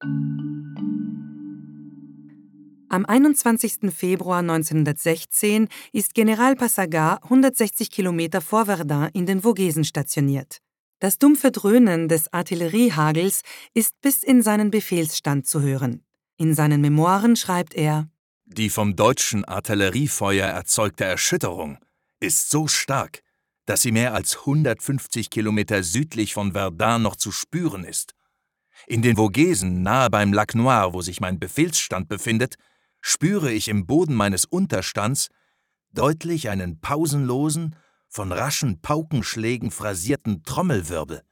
Am 21. Februar 1916 ist General Passagar 160 Kilometer vor Verdun in den Vogesen stationiert. Das dumpfe Dröhnen des Artilleriehagels ist bis in seinen Befehlsstand zu hören. In seinen Memoiren schreibt er: Die vom deutschen Artilleriefeuer erzeugte Erschütterung ist so stark, dass sie mehr als 150 Kilometer südlich von Verdun noch zu spüren ist. In den Vogesen, nahe beim Lac Noir, wo sich mein Befehlsstand befindet, spüre ich im Boden meines Unterstands deutlich einen pausenlosen, von raschen Paukenschlägen phrasierten Trommelwirbel.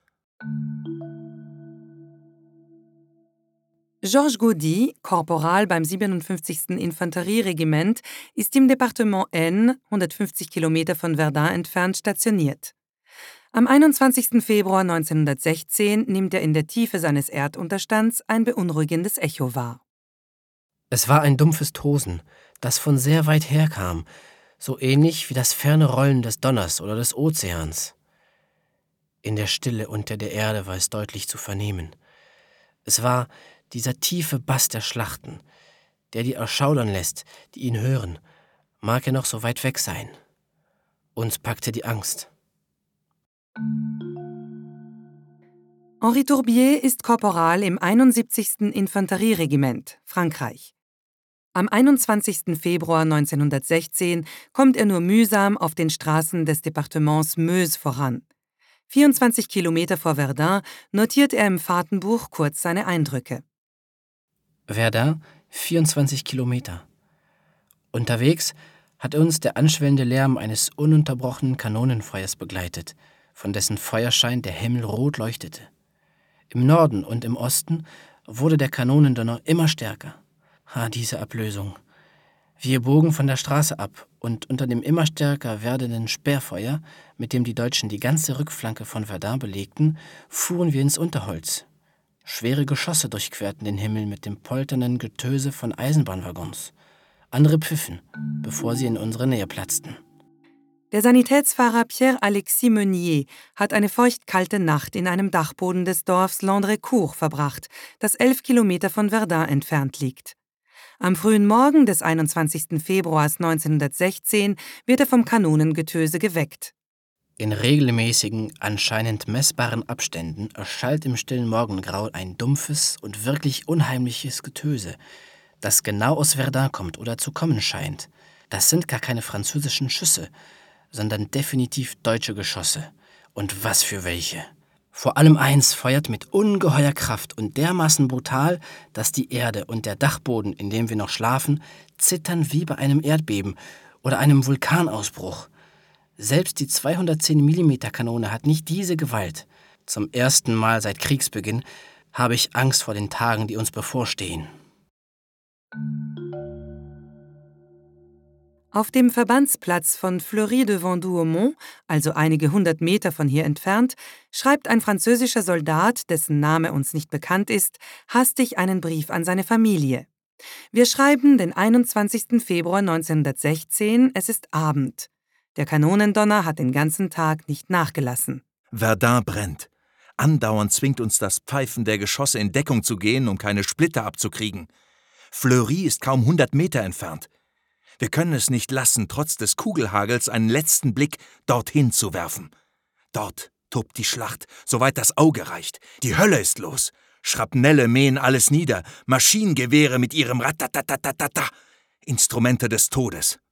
Georges Gaudy, Korporal beim 57. Infanterieregiment, ist im Departement Aisne, 150 Kilometer von Verdun entfernt, stationiert. Am 21. Februar 1916 nimmt er in der Tiefe seines Erdunterstands ein beunruhigendes Echo wahr. Es war ein dumpfes Tosen, das von sehr weit her kam, so ähnlich wie das ferne Rollen des Donners oder des Ozeans. In der Stille unter der Erde war es deutlich zu vernehmen. Es war dieser tiefe Bass der Schlachten, der die erschaudern lässt, die ihn hören, mag er noch so weit weg sein. Uns packte die Angst. Henri Tourbier ist Korporal im 71. Infanterieregiment, Frankreich. Am 21. Februar 1916 kommt er nur mühsam auf den Straßen des Departements Meuse voran. 24 Kilometer vor Verdun notiert er im Fahrtenbuch kurz seine Eindrücke. Verdun, 24 Kilometer. Unterwegs hat uns der anschwellende Lärm eines ununterbrochenen Kanonenfeuers begleitet, von dessen Feuerschein der Himmel rot leuchtete. Im Norden und im Osten wurde der Kanonendonner immer stärker. Diese Ablösung. Wir bogen von der Straße ab und unter dem immer stärker werdenden Sperrfeuer, mit dem die Deutschen die ganze Rückflanke von Verdun belegten, fuhren wir ins Unterholz. Schwere Geschosse durchquerten den Himmel mit dem polternden Getöse von Eisenbahnwaggons. Andere pfiffen, bevor sie in unsere Nähe platzten. Der Sanitätsfahrer Pierre-Alexis Meunier hat eine feuchtkalte Nacht in einem Dachboden des Dorfs Landrecourt verbracht, das 11 Kilometer von Verdun entfernt liegt. Am frühen Morgen des 21. Februars 1916 wird er vom Kanonengetöse geweckt. In regelmäßigen, anscheinend messbaren Abständen erschallt im stillen Morgengrau ein dumpfes und wirklich unheimliches Getöse, das genau aus Verdun kommt oder zu kommen scheint. Das sind gar keine französischen Schüsse, sondern definitiv deutsche Geschosse. Und was für welche! Vor allem eins feuert mit ungeheuer Kraft und dermaßen brutal, dass die Erde und der Dachboden, in dem wir noch schlafen, zittern wie bei einem Erdbeben oder einem Vulkanausbruch. Selbst die 210-mm-Kanone hat nicht diese Gewalt. Zum ersten Mal seit Kriegsbeginn habe ich Angst vor den Tagen, die uns bevorstehen. Auf dem Verbandsplatz von Fleury-de-Vendôme-Aumont, also einige 100 Meter von hier entfernt, schreibt ein französischer Soldat, dessen Name uns nicht bekannt ist, hastig einen Brief an seine Familie. Wir schreiben den 21. Februar 1916, es ist Abend. Der Kanonendonner hat den ganzen Tag nicht nachgelassen. Verdun brennt. Andauernd zwingt uns das Pfeifen der Geschosse in Deckung zu gehen, um keine Splitter abzukriegen. Fleury ist kaum 100 Meter entfernt. Wir können es nicht lassen, trotz des Kugelhagels einen letzten Blick dorthin zu werfen. Dort tobt die Schlacht, soweit das Auge reicht. Die Hölle ist los. Schrapnelle mähen alles nieder, Maschinengewehre mit ihrem Ratatatatata, Instrumente des Todes.